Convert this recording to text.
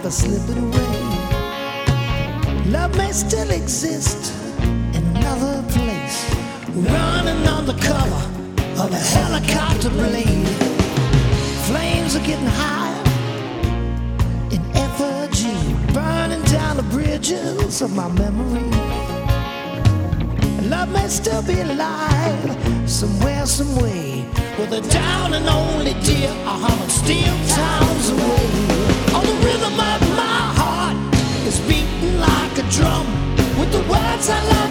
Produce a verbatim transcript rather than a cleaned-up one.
are slipping away. Love may still exist in another place, running on the cover of a helicopter blade. Flames are getting higher in effigy, burning down the bridges of my memory. Love may still be alive somewhere, some way, with a down and only dear a hundred steel towns away. On the rhythm of my heart is beating like a drum with the words I love.